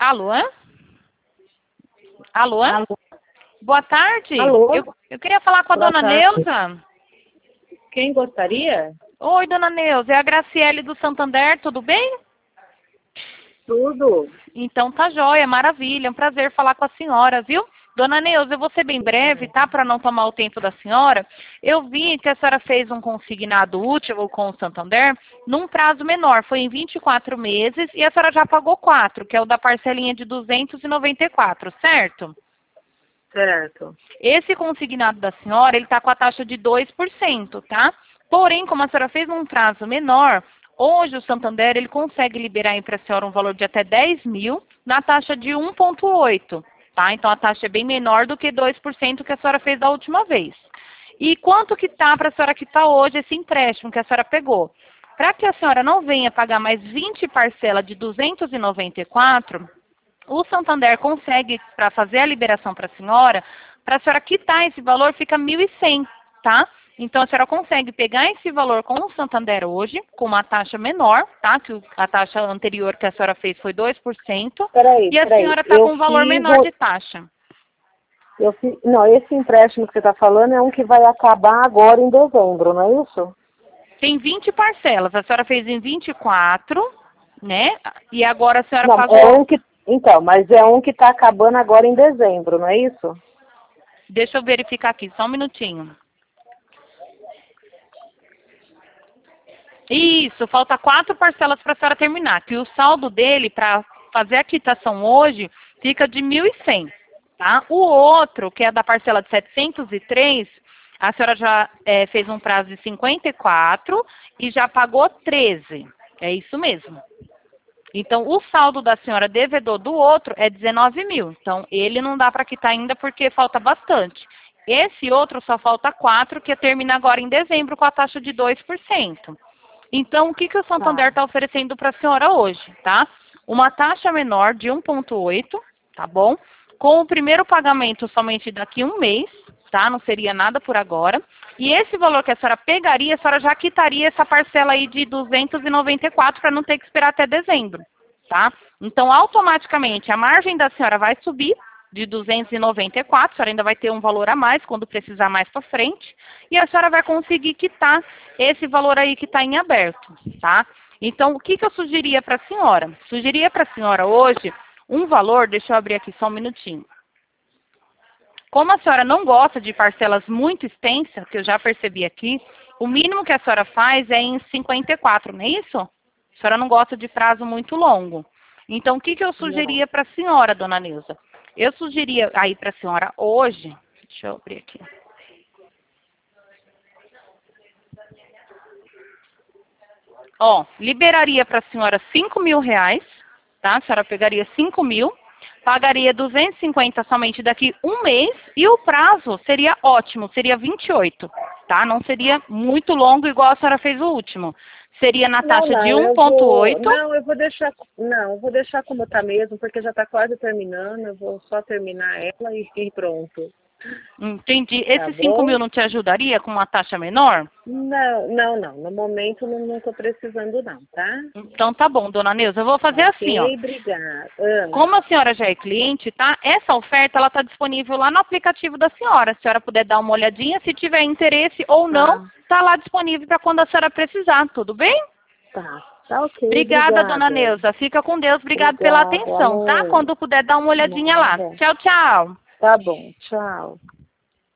Alô? Alô? Alô? Boa tarde. Alô? Eu queria falar com a Boa dona tarde. Neuza. Quem gostaria? Oi, dona Neuza. É a Graciele do Santander, tudo bem? Tudo. Então tá jóia, maravilha. É um prazer falar com a senhora, viu? Dona Neuza, eu vou ser bem breve, tá? Para não tomar o tempo da senhora. Eu vi que a senhora fez um consignado útil com o Santander num prazo menor. Foi em 24 meses e a senhora já pagou 4, que é o da parcelinha de 294, certo? Certo. Esse consignado da senhora, ele está com a taxa de 2%, tá? Porém, como a senhora fez num prazo menor, hoje o Santander ele consegue liberar aí para a senhora um valor de até 10 mil na taxa de 1,8, tá? Então a taxa é bem menor do que 2% que a senhora fez da última vez. E quanto que tá para a senhora quitar hoje esse empréstimo que a senhora pegou? Para que a senhora não venha pagar mais 20 parcelas de 294, o Santander consegue, para fazer a liberação para a senhora quitar esse valor, fica 1.100, tá? Então, a senhora consegue pegar esse valor com o Santander hoje, com uma taxa menor, tá? Que a taxa anterior que a senhora fez foi 2%, e a Peraí. senhora está com um valor menor de taxa. Não, esse empréstimo que você está falando é um que vai acabar agora em dezembro, não é isso? Tem 20 parcelas, a senhora fez em 24, né? E agora a senhora Não, pagou... é um que... Então, mas é um que está acabando agora em dezembro, não é isso? Deixa eu verificar aqui, só um minutinho. Isso, falta 4 parcelas para a senhora terminar, que o saldo dele, para fazer a quitação hoje, fica de 1.100, tá? O outro, que é da parcela de 703, a senhora já fez um prazo de 54 e já pagou 13. É isso mesmo. Então, o saldo da senhora devedor do outro é 19 mil. Então, ele não dá para quitar ainda porque falta bastante. Esse outro só falta 4, que termina agora em dezembro com a taxa de 2%. Então, o que o Santander está oferecendo para a senhora hoje, tá? Uma taxa menor de 1,8, tá bom? Com o primeiro pagamento somente daqui a um mês, tá? Não seria nada por agora. E esse valor que a senhora pegaria, a senhora já quitaria essa parcela aí de 294 para não ter que esperar até dezembro, tá? Então, automaticamente, a margem da senhora vai subir de 294, a senhora ainda vai ter um valor a mais quando precisar mais para frente, e a senhora vai conseguir quitar esse valor aí que está em aberto, tá? Então, o que eu sugeria para a senhora? Sugeria para a senhora hoje um valor, deixa eu abrir aqui só um minutinho. Como a senhora não gosta de parcelas muito extensas, que eu já percebi aqui, o mínimo que a senhora faz é em 54, não é isso? A senhora não gosta de prazo muito longo. Então, o que eu sugeria para a senhora, dona Neuza? Eu sugeria aí para a senhora hoje, deixa eu abrir aqui. Ó, liberaria para a senhora 5 mil reais, tá? A senhora pegaria 5 mil, pagaria 250 somente daqui um mês e o prazo seria ótimo, seria 28, tá? Não seria muito longo igual a senhora fez o último. Seria na taxa de 1,8. Não, eu vou deixar. Não, eu vou deixar como está mesmo, porque já está quase terminando. Eu vou só terminar ela e pronto. Entendi. Tá Esses 5 bom? mil não te ajudaria com uma taxa menor? Não. No momento não estou precisando não, tá? Então tá bom, dona Neuza. Eu vou fazer assim, ó. Obrigada. Como a senhora já é cliente, tá? Essa oferta, ela tá disponível lá no aplicativo da senhora. Se a senhora puder dar uma olhadinha, se tiver interesse ou não, tá lá disponível para quando a senhora precisar, tudo bem? Tá ok, Obrigada, dona obrigada. Neuza. Fica com Deus. Obrigada pela Obrigada, atenção, tá? amor. Quando puder dar uma olhadinha lá. Nada. Tchau, tchau. Tá bom, tchau.